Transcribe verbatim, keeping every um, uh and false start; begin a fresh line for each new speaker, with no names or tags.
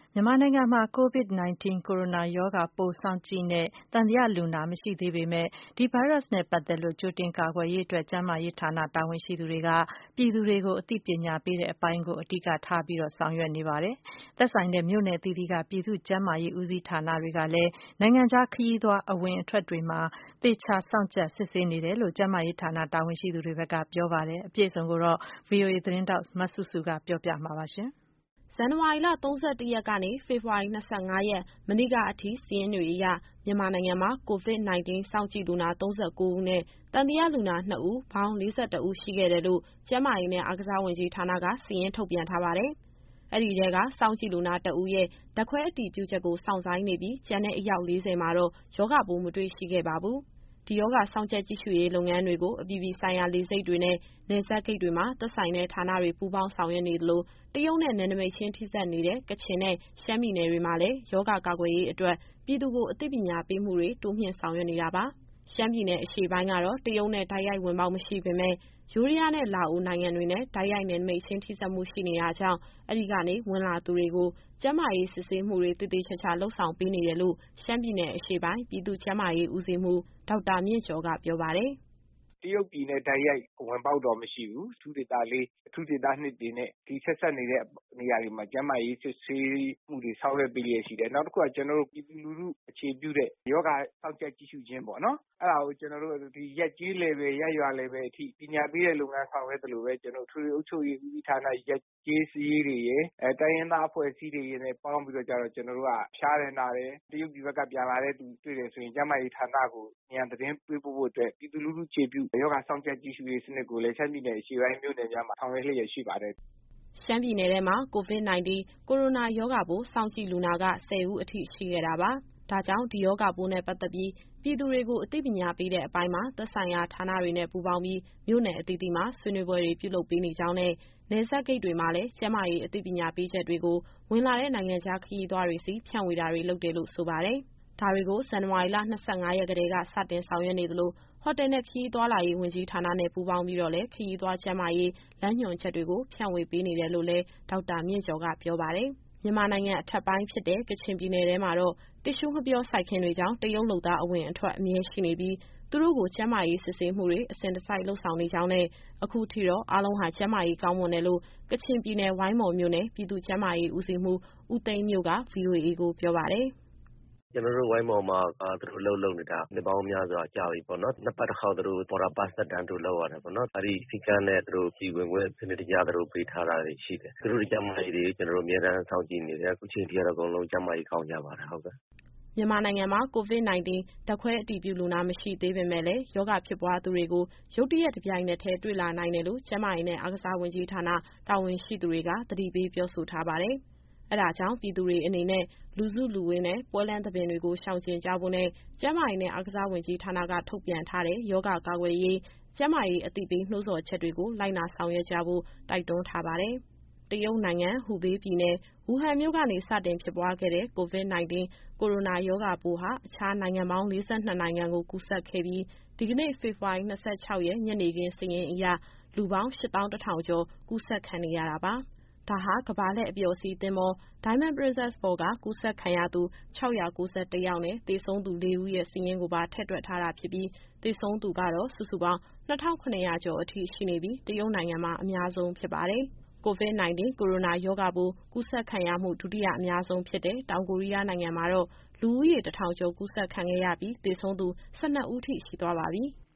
မြန်မာနိုင်ငံမှာ ကိုဗစ် ၁၉ ကိုရိုနာရောဂါပိုးစောင့်ကြည့်နဲ့ သံသယလူနာမရှိသေးပေမဲ့ ဒီဗိုင်းရပ်စ်နဲ့ပတ်သက်လို့ ကြိုတင်ကာကွယ်ရေးအတွက် ကျန်းမာရေးဌာနတာဝန်ရှိသူတွေက ပြည်သူတွေကို အသိပညာပေးတဲ့အပိုင်းကို အဓိကထားဆောင်ရွက်နေပါတယ်။ သက်ဆိုင်တဲ့မြို့နယ်အသီးသီးက ပြည်သူ့ကျန်းမာရေးဦးစီးဌာနတွေကလည်း နိုင်ငံခြားခရီးသွားအဝင်အထွက်တွေမှာ သေချာစောင့်ကြပ်စစ်ဆေးနေတယ်လို့ ကျန်းမာရေးဌာနတာဝန်ရှိသူတွေဘက်ကပြောပါတယ်။ အပြည့်အစုံကိုတော့ ဗွီအိုအေသတင်းထောက်မစုစုကပြောပြမှာပါ။
ဇန်နဝါရီလ ၃၁ရက်ကနေ ဖေဖော်ဝါရီ ၂၅ရက် မနေ့ကအထိ စာရင်းတွေအရ မြန်မာနိုင်ငံမှာ ကိုဗစ် ၁၉ စောင့်ကြည့်လူနာ ၃၉ဦးနဲ့ သံသယလူနာ နှစ်ဦး ပေါင်း ၄၁ဦးရှိခဲ့တယ်လို့ ကျန်းမာရေးနဲ့အားကစားဝန်ကြီးဌာနက စာရင်းထုတ်ပြန်ထားပါတယ်။ အဲဒီထဲက စောင့်ကြည့်လူနာတဦးရဲ့ ဓာတ်ခွဲအတည်ပြုချက်ကို စောင့်ဆိုင်းနေပြီး ကျန်တဲ့အယောက် ၄၀မှာတော့ ရောဂါပိုးမတွေ့ရှိခဲ့ပါဘူး။ ဒီရောဂါစောင့်ကြပ်ကြည့်ရှုရေးလုပ်ငန်းတွေကို အပြည်ပြည်ဆိုင်ရာလေဆိပ်တွေနဲ့ နယ်စပ်ဂိတ်တွေမှာ သက်ဆိုင်တဲ့ဌာနတွေပူးပေါင်းဆောင်ရွက်နေသလို တရုတ်နဲ့နယ်နိမိတ်ချင်းထိစပ်နေတဲ့ ကချင်နဲ့ ရှမ်းပြည်နယ်တွေမှာလည်း ရောဂါကာကွယ်ရေးအတွက် ပြည်သူကိုအသိပညာပေးမှုတွေ တိုးမြှင့်ဆောင်ရွက်နေတာပါ။ ရှမ်းပြည်နယ်အရှေ့ပိုင်းကတော့ တရုတ်နဲ့တိုက်ရိုက်ဝင်ပေါက်မရှိပေမဲ့ ယိုးဒယားနဲ့ လာအိုနိုင်ငံတွေနဲ့ တိုက်ရိုက်နယ်နိမိတ်ချင်းထိစပ်မှုရှိနေတာကြောင့် အဲဒီကနေဝင်လာသူတွေကို ကျန်းမာရေးစစ်ဆေးမှုတွေ သေသေချာချာလုပ်ဆောင်ပေးနေတယ်လို့ ရှမ်းပြည်နယ်အရှေ့ပိုင်း ပြည်သူ့ကျန်းမာရေးဦးစီးမှူး ဒေါက်တာမြင့်ကျော်က ပြောပါတယ်။
“တရုတ်ပြည်နဲ့တိုက်ရိုက်ဝင်ပေါက်တော့မရှိဘူး။ အထူးဒေသလေး၊ အထူးဒေသနှစ်တွေနဲ့ ဒီဆက်စပ်နေတဲ့နေရာတွေမှာ ကျန်းမာရေးစစ်ဆေးမှုတွေဆောင်ရွက်ပေးလျက်ရှိတယ်။ နောက်တခုက ကျနော်တို့ပြည်သူလူထုအခြေပြုတဲ့ရောဂါစောင့်ကြပ်ကြည့်ရှုခြင်းပေါ့နော်။ အဲဒါကိုကျနော်တို့ဒီရပ်ကျေး Level ရပ်ရွာ Level အထိပညာပေးတဲ့လုပ်ငန်းဆောင်ရွက်သလိုပဲ ကျနော်တို့အထွေထွေအုပ်ချုပ်ရေးဦးစီးဌာန၊ ရပ်ကျေးစာရေးတွေရယ်၊ တိုင်းရင်းသားအဖွဲ့အစည်းတွေနဲ့ပေါင်းပြီးတော့ကျတော့ ကျနော်တို့ကဖျားတယ်နာတယ်။ တရုတ်ပြည်ဘက်ကပြန်လာတဲ့သူတွေ့တယ်ဆိုရင် ကျန်းမာရေးဌာနကိုအမြန်သတင်းပေးပို့ဖို့အတွက် ပြည်သူလူထုအခြေပြုရောဂါစောင့်ကြပ်ကြည့်ရှုရေးစနစ်ကိုလည်း ရှမ်းပြည်နယ်အရှေ့ပိုင်းမြို့နယ်များမှာဆောင်ရွက်လျက်ရှိပါတယ်။
” ရှမ်းပြည်နယ်ထဲမှာ ကိုဗစ် ၁၉ ကိုရိုနာရောဂါပိုးစောင့်ကြည့်လူနာက ၁၀ဦးအထိရှိခဲ့တာပါ။ ဒါကြောင့် ဒီရောဂါပိုးနဲ့ပတ်သက်ပြီး ပြည်သူတွေကိုအသိပညာပေးတဲ့အပိုင်းမှာ သက်ဆိုင်ရာဌာနတွေနဲ့ပူးပေါင်းပြီး မြို့နယ်အသီးသီးမှာဆွေးနွေးပွဲတွေပြုလုပ်ပေးနေကြောင်းနဲ့ နယ်စပ်ဂိတ်တွေမှာလည်း ကျန်းမာရေးအသိပညာပေးချက်တွေကို ဝင်လာတဲ့နိုင်ငံခြားခရီးသွားတွေဆီ ဖြန့်ဝေတာတွေလုပ်တယ်လို့ဆိုပါတယ်။ ဒါတွေကို ဇန်နဝါရီလ ၂၅ရက်ကတည်းက စတင်ဆောင်ရွက်နေသလို ဟိုတယ်နဲ့ ခရီးသွားလာရေးဝန်ကြီးဌာနနဲ့ပူးပေါင်းပြီးတော့လည်း ခရီးသွားကျန်းမာရေးလမ်းညွှန်ချက်တွေကို ဖြန့်ဝေပေးနေတယ်လို့လည်း ဒေါက်တာမြင့်ကျော်ကပြောပါတယ်။ မြန်မာနိုင်ငံအထက်ပိုင်းဖြစ်တဲ့ ကချင်ပြည်နယ်ထဲမှာတော့ တစ်ရှူးငှက်ပျောစိုက်ခင်းတွေကြောင့် တရုတ်လုပ်သားအဝင်အထွက်အမြဲရှိနေပြီး သူတို့ကိုကျန်းမာရေးစစ်ဆေးမှုတွေ အစဉ်တစိုက်လုပ်ဆောင်နေကြောင်းနဲ့ အခုထိတော့ အားလုံးဟာကျန်းမာရေးကောင်းမွန်တယ်လို့ ကချင်ပြည်နယ် ဝိုင်းမော်မြို့နယ် ပြည်သူ့ကျန်းမာရေးဦးစီးမှူး ဦးသိန်းမြို့က ဗွီအိုအေကိုပြောပါတယ်။
“ကျနော်တို့ဝိုင်းမော်မှာက သူတို့အလုပ်လုပ်နေတာနှစ်ပေါင်းများစွာကြာပြီပေါ့နော်။ နှစ်ပတ်တခေါက်သူတို့ Border Pass သက်တမ်းတိုးလုပ်ရတယ်ပေါ့နော်။ အဲဒီစည်းကမ်းနဲ့သူတို့ပြည်ဝင်ခွင့်စနစ်တကျသူတို့ပေးထားတာတွေရှိတယ်။ သူတို့ကျန်းမာရေးတွေကျနော်တို့အမြဲတမ်းစောင့်ကြည့်နေတယ်။ အခုချိန်ထိကတော့အကုန်လုံးကျန်းမာရေးကောင်းကြပါတယ်ဟုတ်ကဲ့။ ”
မြန်မာနိုင်ငံမှာ ကိုဗစ် ၁၉ ဓာတ်ခွဲအတည်ပြုလူနာမရှိသေးပေမဲ့လည်း ရောဂါဖြစ်ပွားသူတွေကို ရုတ်တရက်တပြိုင်နက်တည်းတွေ့လာနိုင်တယ်လို့ ကျန်းမာရေးနဲ့အားကစားဝန်ကြီးဌာနတာဝန်ရှိသူတွေက သတိပေးပြောဆိုထားပါတယ်။ အဲဒါကြောင့်ပြည်သူတွေအနေနဲ့ လူစုလူဝေးနဲ့ ပွဲလမ်းသဘင်တွေကို ရှောင်ကြဉ်ကြဖို့နဲ့ ကျန်းမာရေးနဲ့အားကစားဝန်ကြီးဌာနကထုတ်ပြန်ထားတဲ့ ရောဂါကာကွယ်ရေး ကျန်းမာရေးအသိပေးနှိုးဆော်ချက်တွေကို လိုက်နာဆောင်ရွက်ကြဖို့တိုက်တွန်းထားပါတယ်။ တရုတ်နိုင်ငံ၊ ဟူဘေးပြည်နယ်၊ ဝူဟန်မြို့ကနေ စတင်ဖြစ်ပွားခဲ့တဲ့ ကိုဗစ် ၁၉ ကိုရိုနာရောဂါပိုးဟာ အခြားနိုင်ငံပေါင်း ၄၂နိုင်ငံကိုကူးစက်ခဲ့ပြီး ဒီကနေ့ ဖေဖော်ဝါရီ ၂၆ရက် ညနေခင်းစာရင်းအရ လူပေါင်း ရှစ်သောင်းတစ်ထောင်ကျော် ကူးစက်ခံနေရတာပါ။ ဒါဟာ ကမ္ဘာလှည့်အပျော်စီးသင်္ဘော Diamond Princess ပေါ်က ကူးစက်ခံရသူ ခြောက်ရာကိုးဆယ်တစ်ယောက်နဲ့ သေဆုံးသူ လေးဦးရဲ့စာရင်းကိုပါထည့်တွက်ထားတာဖြစ်ပြီး သေဆုံးသူကတော့ စုစုပေါင်း နှစ်ထောင်ခုနစ်ရာကျော်အထိရှိနေပြီး တရုတ်နိုင်ငံမှာအများဆုံးဖြစ်ပါတယ်။ ကိုဗစ် ၁၉ ကိုရိုနာရောဂါပိုးကူးစက်ခံရမှုဒုတိယအများဆုံးဖြစ်တဲ့ တောင်ကိုရီးယားနိုင်ငံမှာတော့ လူဦးရေတစ်ထောင်ကျော်ကူးစက်ခံခဲ့ရပြီး သေဆုံးသူ ၁၂ဦးထိရှိသွားပါပြီ။